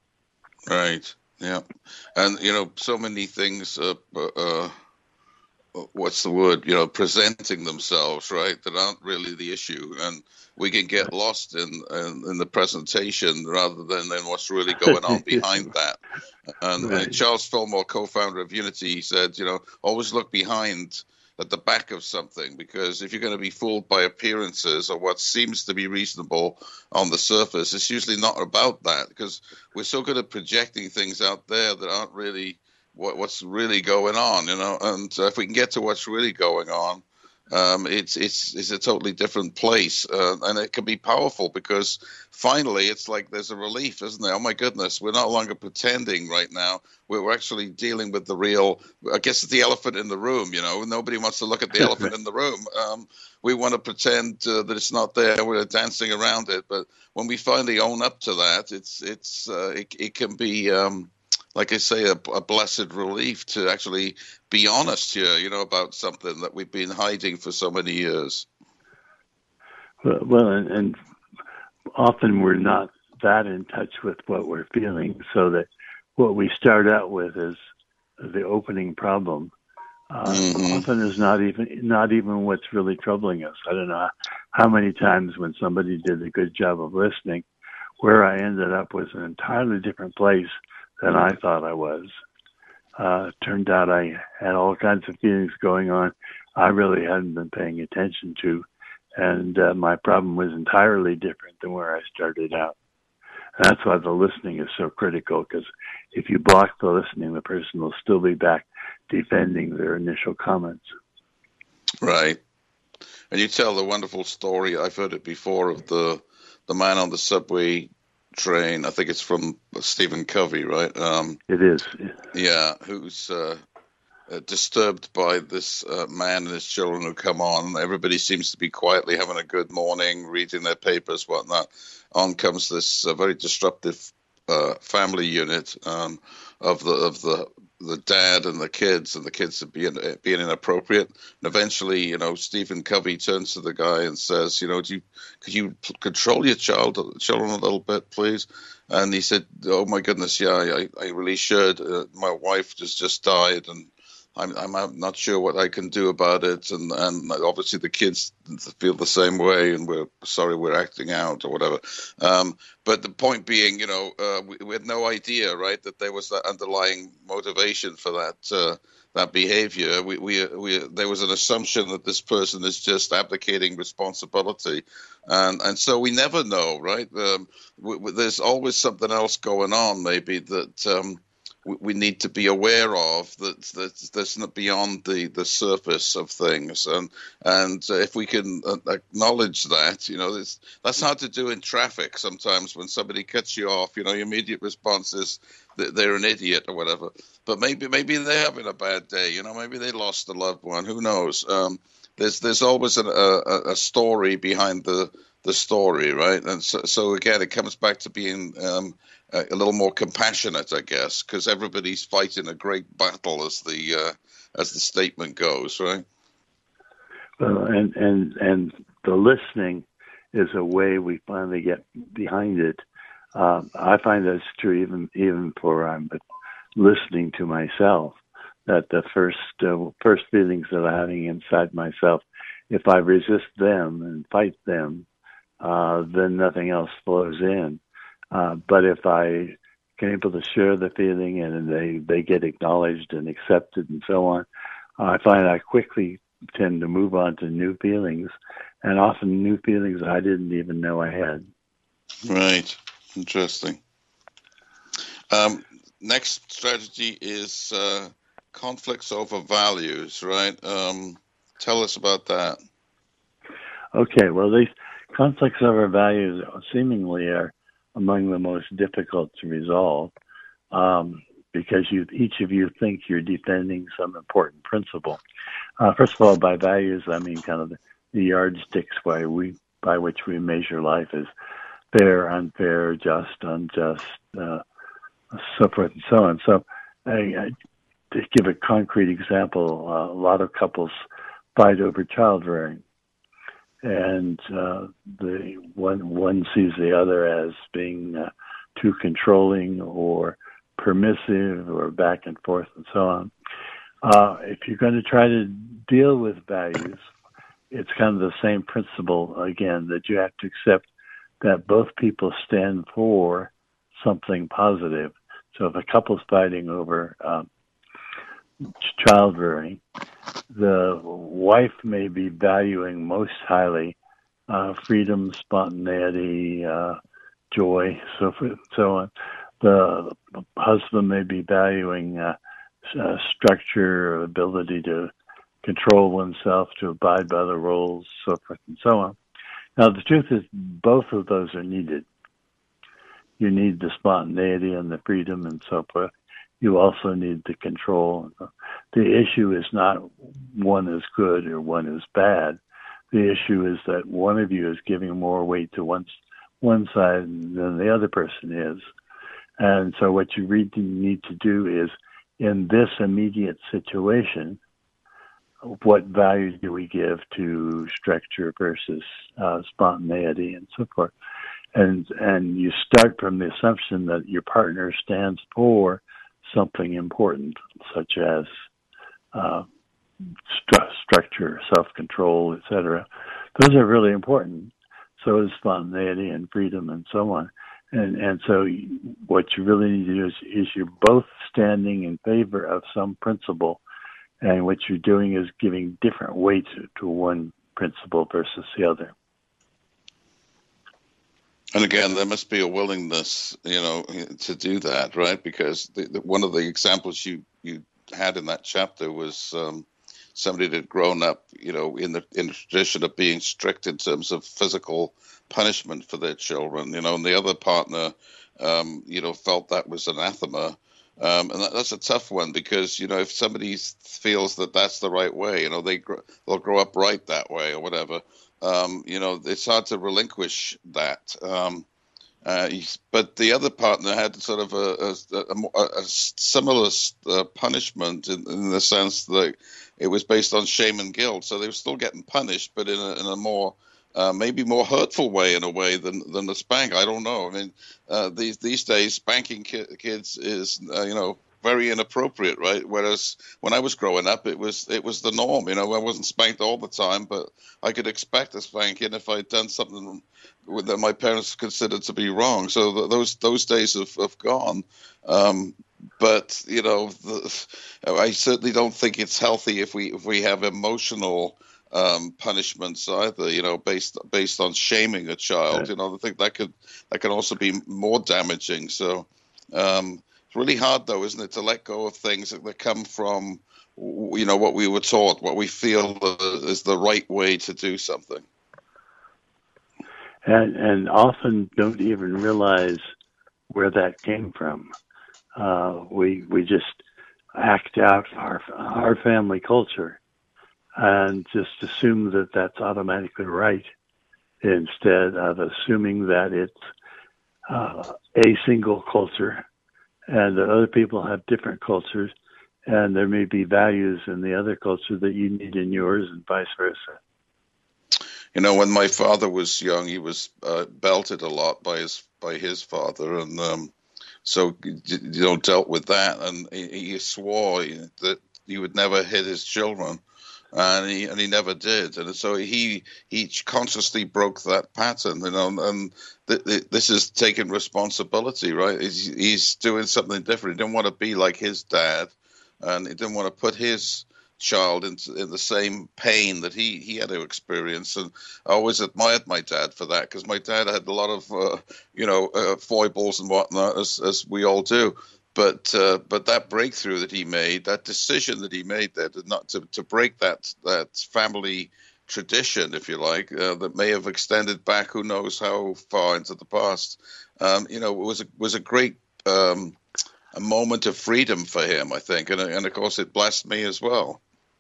Right. Yeah. And, you know, so many things uh, uh, what's the word, you know, presenting themselves, right, that aren't really the issue. And we can get lost in, in, in the presentation rather than in what's really going on behind that. And, Right. and Charles Fillmore, co-founder of Unity, said, you know, always look behind at the back of something, because if you're going to be fooled by appearances or what seems to be reasonable on the surface, it's usually not about that, because we're so good at projecting things out there that aren't really what, what's really going on, you know. And uh, if we can get to what's really going on, um, it's it's it's a totally different place, uh, and it can be powerful, because finally it's like there's a relief, isn't there? Oh my goodness, we're no longer pretending right now. We're actually dealing with the real. I guess it's the elephant in the room. You know, nobody wants to look at the elephant in the room. Um, we want to pretend uh, that it's not there. We're dancing around it. But when we finally own up to that, it's it's uh, it, it can be. Um, Like I say, a, a blessed relief to actually be honest here, you know, about something that we've been hiding for so many years. Well, well and, and often we're not that in touch with what we're feeling, so that what we start out with is the opening problem. Uh, mm-hmm. Often is not even not even what's really troubling us. I don't know how many times when somebody did a good job of listening, where I ended up was an entirely different place than I thought I was. Uh, turned out I had all kinds of feelings going on I really hadn't been paying attention to, and uh, my problem was entirely different than where I started out. And that's why the listening is so critical, because if you block the listening, the person will still be back defending their initial comments. Right. And you tell the wonderful story, I've heard it before, of the the man on the subway train. I think it's from Stephen Covey, right? Um, it is. Yeah, who's uh, uh, disturbed by this uh, man and his children who come on. Everybody seems to be quietly having a good morning, reading their papers, whatnot. On comes this uh, very disruptive uh, family unit um, of the of the the dad and the kids, and the kids are being being inappropriate. And eventually, you know, Stephen Covey turns to the guy and says, you know, do you, could you control your child children a little bit, please? And he said, oh my goodness, yeah, I, I really should. Uh, my wife just just died, and I'm I'm not sure what I can do about it. And and obviously the kids feel the same way, and we're sorry we're acting out or whatever. Um, but the point being, you know, uh, we, we had no idea, right, that there was that underlying motivation for that uh, that behavior. We we we there was an assumption that this person is just abdicating responsibility, and and so we never know, right? Um, we, we, there's always something else going on, maybe that. Um, we need to be aware of that, that that's not beyond the, the surface of things. And and if we can acknowledge that, you know, that's hard to do in traffic sometimes when somebody cuts you off. You know, your immediate response is that they're an idiot or whatever. But maybe maybe they're having a bad day. You know, maybe they lost a loved one. Who knows? Um, there's there's always an, a, a story behind the, the story, right? And so, so, again, it comes back to being um, a, a little more compassionate, I guess, because everybody's fighting a great battle, as the uh, as the statement goes, right? Well, and, and, and the listening is a way we finally get behind it. Um, I find that's true even even for I'm um, listening to myself. That the first uh, first feelings that I'm having inside myself, if I resist them and fight them, uh, then nothing else flows in. Uh, but if I can able to share the feeling and they, they get acknowledged and accepted and so on, uh, I find I quickly tend to move on to new feelings, and often new feelings I didn't even know I had. Right. Interesting. Um, next strategy is uh, conflicts over values, right? Um, tell us about that. Okay, well, these conflicts over values seemingly are among the most difficult to resolve um, because you, each of you think you're defending some important principle. Uh, first of all, by values, I mean kind of the, the yardsticks by we by which we measure life as fair, unfair, just, unjust, uh, so forth and so on. So, I, I, to give a concrete example, uh, a lot of couples fight over child rearing, and uh, the one one sees the other as being uh, too controlling or permissive or back and forth and so on. Uh, if you're going to try to deal with values, it's kind of the same principle again, that you have to accept that both people stand for something positive. So if a couple's fighting over um, child rearing, the wife may be valuing most highly uh, freedom, spontaneity, uh, joy, so forth, so on. The husband may be valuing uh, uh, structure, ability to control oneself, to abide by the rules, so forth and so on. Now, the truth is, both of those are needed. You need the spontaneity and the freedom and so forth. You also need the control. The issue is not one is good or one is bad. The issue is that one of you is giving more weight to one, one side than the other person is. And so what you really need to do is, in this immediate situation, what value do we give to structure versus uh, spontaneity and so forth? And and you start from the assumption that your partner stands for something important, such as uh, st- structure, self-control, et cetera. Those are really important. So is spontaneity and freedom and so on. And and so what you really need to do is, is you're both standing in favor of some principle, and what you're doing is giving different weight to, to one principle versus the other. And again, there must be a willingness, you know, to do that, right? Because the, the, one of the examples you, you had in that chapter was um, somebody that had grown up, you know, in the in the tradition of being strict in terms of physical punishment for their children, you know, and the other partner, um, you know, felt that was anathema. Um, and that, that's a tough one because, you know, if somebody feels that that's the right way, you know, they gr- they'll grow up right that way or whatever. Um, you know, it's hard to relinquish that. Um, uh, but the other partner had sort of a, a, a, a similar uh, punishment in, in the sense that it was based on shame and guilt. So they were still getting punished, but in a, in a more uh, maybe more hurtful way in a way than than the spank. I don't know. I mean, uh, these these days spanking ki- kids is uh, you know. very inappropriate, right? Whereas when I was growing up, it was it was the norm. You know, I wasn't spanked all the time, but I could expect a spanking if I'd done something that my parents considered to be wrong. So th- those those days have, have gone. Um, but you know, the, I certainly don't think it's healthy if we if we have emotional um, punishments either. You know, based based on shaming a child. Right. You know, I think that could that can also be more damaging. So. Um, Really hard, though, isn't it, to let go of things that, that come from, you know, what we were taught, what we feel is the right way to do something. And, and often don't even realize where that came from. Uh, we we just act out our our family culture and just assume that that's automatically right, instead of assuming that it's uh, a single culture, and that other people have different cultures, and there may be values in the other culture that you need in yours, and vice versa. You know, when my father was young, he was uh, belted a lot by his by his father, and um, so you know dealt with that. And he, he swore that he would never hit his children, and he and he never did. And so he he consciously broke that pattern. You know, and th- th- this is taking responsibility, right? He's, he's doing something different. He didn't want to be like his dad, and he didn't want to put his child into in the same pain that he, he had to experience. And I always admired my dad for that, because my dad had a lot of uh, you know uh, foibles and whatnot, as as we all do. But uh, but that breakthrough that he made, that decision that he made there to not to, to break that that family tradition, if you like, uh, that may have extended back who knows how far into the past. Um, you know, it was a, was a great um, a moment of freedom for him, I think, and and of course it blessed me as well.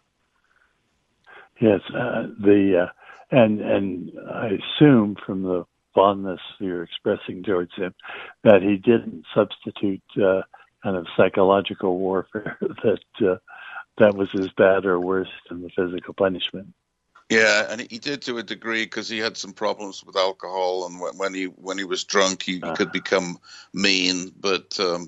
Yes, uh, the uh, and and I assume from the fondness you're expressing towards him that he didn't substitute uh, kind of psychological warfare that uh, that was as bad or worse than the physical punishment. Yeah, and he did to a degree, because he had some problems with alcohol, and when he when he was drunk, he, he could become mean. But um,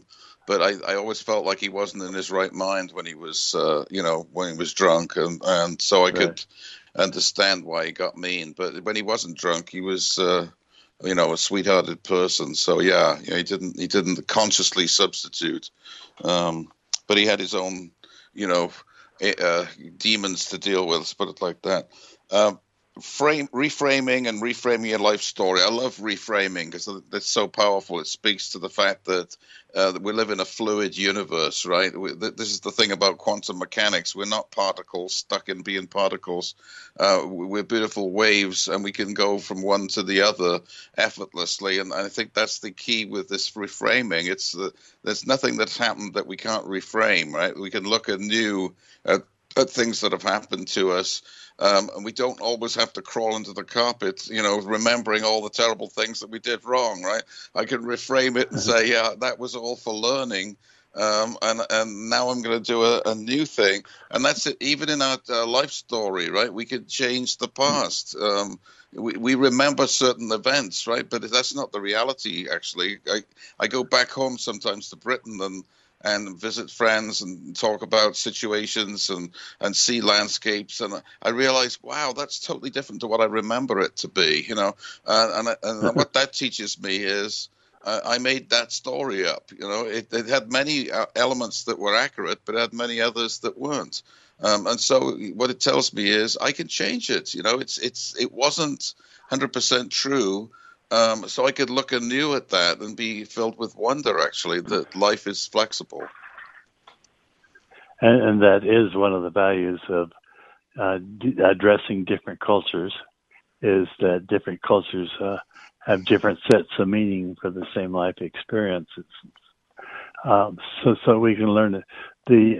but I, I always felt like he wasn't in his right mind when he was, uh, you know, when he was drunk, and, and so I right. could understand why he got mean. But when he wasn't drunk, he was, uh, you know, a sweethearted person. So yeah, you know, he didn't he didn't consciously substitute, um, but he had his own, you know, uh, demons to deal with. Let's put it like that. Um, Frame, reframing and reframing your life story. I love reframing because it's so powerful. It speaks to the fact that, uh, that we live in a fluid universe, right? We, th- this is the thing about quantum mechanics. We're not particles stuck in being particles. Uh, we're beautiful waves, and we can go from one to the other effortlessly. And I think that's the key with this reframing. It's the, there's nothing that's happened that we can't reframe, right? We can look anew at, at things that have happened to us. Um, and we don't always have to crawl into the carpet, you know, remembering all the terrible things that we did wrong, right? I can reframe it and say, yeah, that was all for learning. Um, and, and now I'm going to do a, a new thing. And that's it. Even in our uh, life story, right? We could change the past. Um, we, we remember certain events, right? But that's not the reality, actually. I, I go back home sometimes to Britain and and visit friends and talk about situations and, and see landscapes. And I realized, wow, that's totally different to what I remember it to be, you know. Uh, and and what that teaches me is uh, I made that story up, you know. It, it had many uh, elements that were accurate, but it had many others that weren't. Um, and so what it tells me is I can change it, you know. It's it's It wasn't one hundred percent true. Um, so I could look anew at that and be filled with wonder, actually, that life is flexible. And, and that is one of the values of uh, d- addressing different cultures, is that different cultures uh, have different sets of meaning for the same life experience. Um, so, so we can learn it. The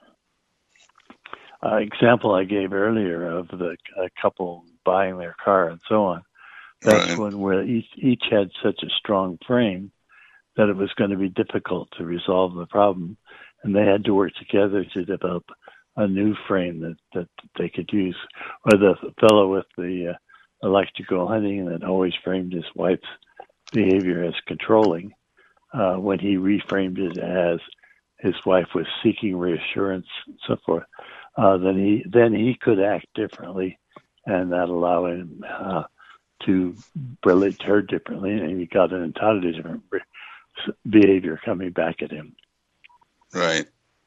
uh, example I gave earlier of the uh, couple buying their car and so on, that's right. When where each each had such a strong frame that it was going to be difficult to resolve the problem, and they had to work together to develop a new frame that, that they could use. Or the fellow with the uh, electrical hunting that always framed his wife's behavior as controlling, uh, when he reframed it as his wife was seeking reassurance and so forth, uh, then he then he could act differently, and that allowed him Uh, to relate to her differently, and he got an entirely different behavior coming back at him. Right.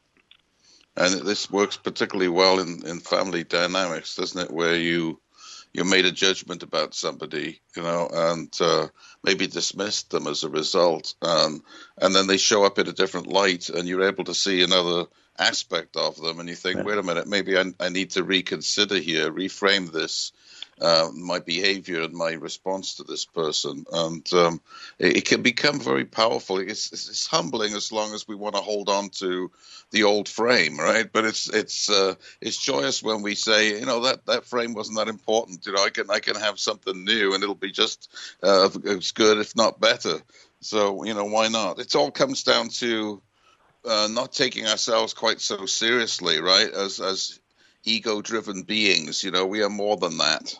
And this works particularly well in, in family dynamics, doesn't it, where you you made a judgment about somebody, you know, and uh, maybe dismissed them as a result, um, and then they show up in a different light, and you're able to see another aspect of them, and you think, right. wait a minute, maybe I, I need to reconsider here, reframe this, Uh, my behavior and my response to this person, and um, it, it can become very powerful. It's, it's, it's humbling as long as we want to hold on to the old frame, right? But it's it's uh, it's joyous when we say, you know, that, that frame wasn't that important. You know, I can I can have something new, and it'll be just uh, as good, if not better. So, you know, why not? It all comes down to uh, not taking ourselves quite so seriously, right? As as ego-driven beings, you know, we are more than that.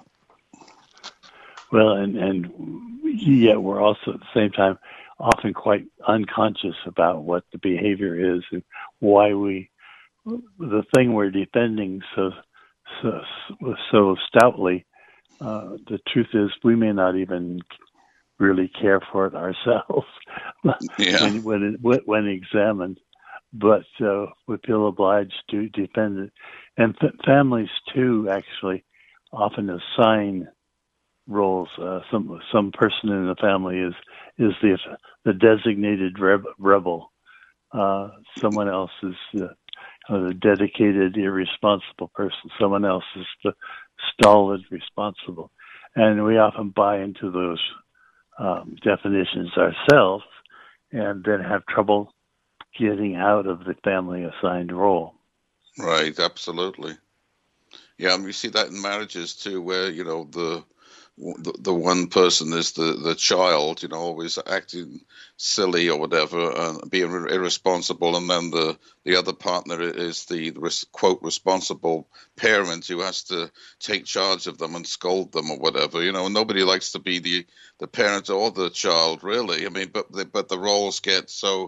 Well, and, and yet we're also at the same time often quite unconscious about what the behavior is and why we, the thing we're defending so so, so stoutly, uh, the truth is we may not even really care for it ourselves yeah. when, when, it, when examined, but uh, we feel obliged to defend it. And th- families, too, actually often assign roles. Uh, some some person in the family is is the the designated reb- rebel. Uh, someone else is the, uh, the dedicated, irresponsible person. Someone else is the stolid, responsible. And we often buy into those um, definitions ourselves and then have trouble getting out of the family assigned role. Right, absolutely. Yeah, and we see that in marriages too, where, you know, the the, the one person is the, the child, you know, always acting silly or whatever, and being irresponsible, and then the, the other partner is the, quote, responsible parent who has to take charge of them and scold them or whatever. You know, nobody likes to be the, the parent or the child, really. I mean, but the, but the roles get so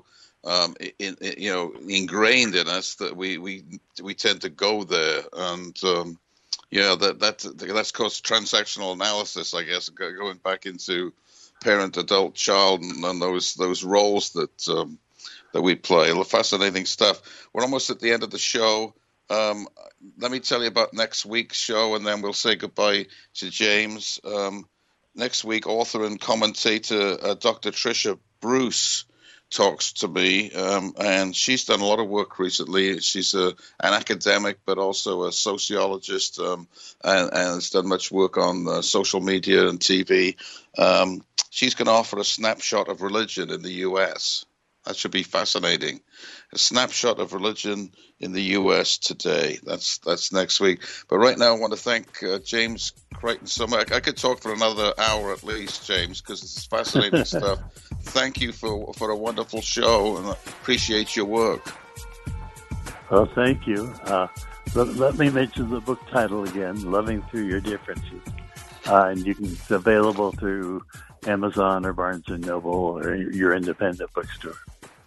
um, in, in, you know, ingrained in us that we we we tend to go there, and um, yeah, that that that's called transactional analysis, I guess, going back into parent, adult, child, and, and those those roles that um, that we play. Fascinating stuff. We're almost at the end of the show. Um, let me tell you about next week's show, and then we'll say goodbye to James. Um, next week, author and commentator uh, Doctor Tricia Bruce talks to me, um, and she's done a lot of work recently. She's a, an academic, but also a sociologist, um, and, and has done much work on uh, social media and T V. Um, she's going to offer a snapshot of religion in the U S That should be fascinating. A snapshot of religion in the U S today. That's that's next week. But right now, I want to thank uh, James Crichton so much. I could talk for another hour at least, James, because this is fascinating stuff. Thank you for for a wonderful show, and I appreciate your work. Well, thank you. Uh, let, let me mention the book title again, Loving Through Your Differences. Uh, and you can, it's available through Amazon or Barnes and Noble or your independent bookstore.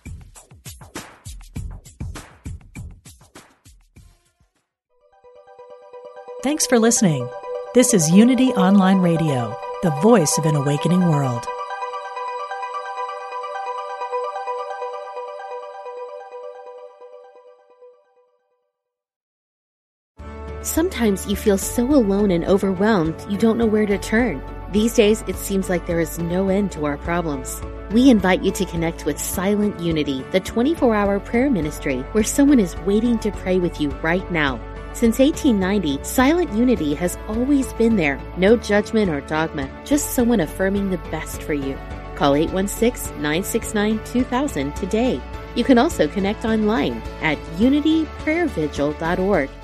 Thanks for listening. This is Unity Online Radio, the voice of an awakening world. Sometimes you feel so alone and overwhelmed you don't know where to turn. These days, it seems like there is no end to our problems. We invite you to connect with Silent Unity, the twenty-four hour prayer ministry where someone is waiting to pray with you right now. Since eighteen ninety, Silent Unity has always been there. No judgment or dogma, just someone affirming the best for you. Call eight one six, nine six nine, two thousand today. You can also connect online at unity prayer vigil dot org.